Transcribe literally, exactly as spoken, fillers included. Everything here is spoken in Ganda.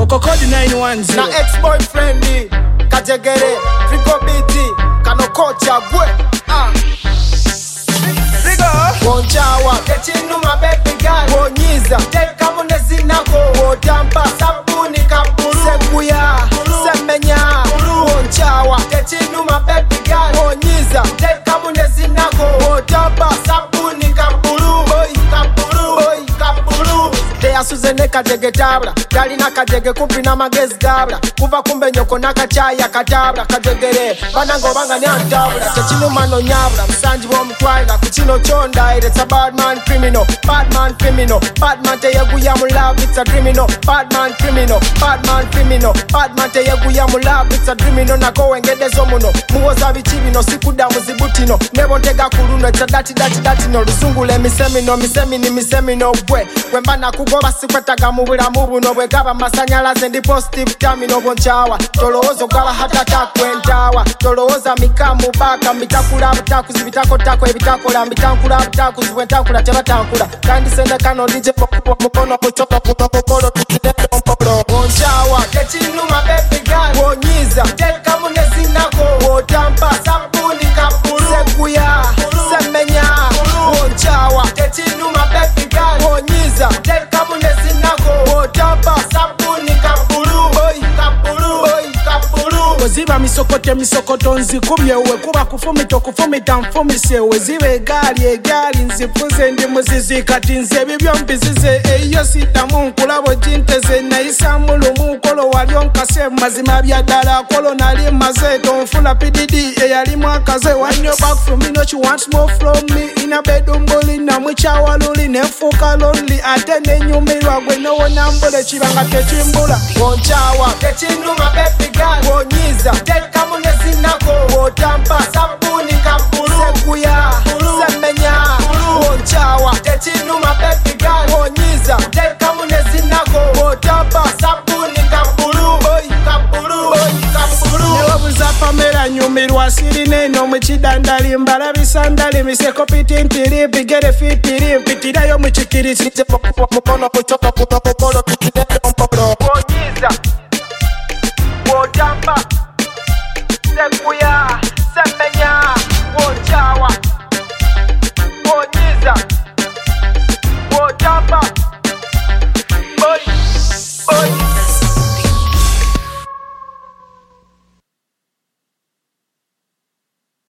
Coco Code nine one zero. Na ex-boyfriend Kajegere Triple B T Kano kocha gwe Ah Rigo Wonchawa Kechinu my baby girl Wonyiza Teka munezi nako Wotampa Sabuni kaburu Sekuya Semenya Wonchawa Kechinu my baby girl Wonyiza Teka munezi nako Wotampa Sabuni kaburu Boy kaburu Boy kaburu Asuzene kajege tabla Dali na kajege kumpi na magezi gabla Kuva kumbe nyoko na kachaya katabla Kajegere banango banga ni antabla Chachino mano nyabla Msanji wa mtwaila Kuchino chonda It's a bad man criminal Bad man criminal Bad man te yegu ya mulab It's a criminal Bad man criminal Bad man criminal Bad man te yegu ya mulab It's a criminal Na kowe ngede zomuno Muoza bichibino Sikuda muzibutino Nebo ntega kuruno It's a dati dati dati no Lusungule misemino Misemini misemino Bwe Wembana kugoba sikwetaga mubula mubuno bwe gaba masanyalaze ndi positive terminal bonchawa toloozo gaba hata takwentawa tolooza mikamu baka mitakula butaku zibitako tako ebitakola mbitankula butaku zibwentakula tebatankula kandi sende kano dije mukono kuchoka kutokokolo tukideko mpolo bonchawa techinu my baby girl wonyiza teka munezi nako wotampa sabuni kaburu sekuya semenya bonchawa techinu my baby girl wonyiza teka munezi nako wotampa sabuni kaburu boy kaburu boy kaburu Weziba misokote misokoto nzikubye uwe kuba kufumito kufumita mfumise weziba egali egali nzifuze ndi muzizi kati nze bibyo mbizize eyo sitamu nkulabo jinteze naisa mulumu kolo walio nkase mazima bya dala kolo nali maze tonfula P D D eyali mwakaze want you back from me no she wants more from me in a bedroom bully na mwichawa luli nefuka lonely ate nenyumirwa gwe no nambole chibanga techimbula wonchawa techinu my baby girl wonyiza teka munezi nako wotampa sabuni kaburu sekuya semenya wonchawa techinu my baby girl wonyiza teka munezi nako wotampa sabuni kaburu boy kaburu boy kaburu newabuza Pamela nyumirwa siri neno mchidandali mbala bisandali miseko pitintiri bigere fitiri mpitirayo mchikiri sije mukono kuchoka kutokokolo tukideko mpolo wonyiza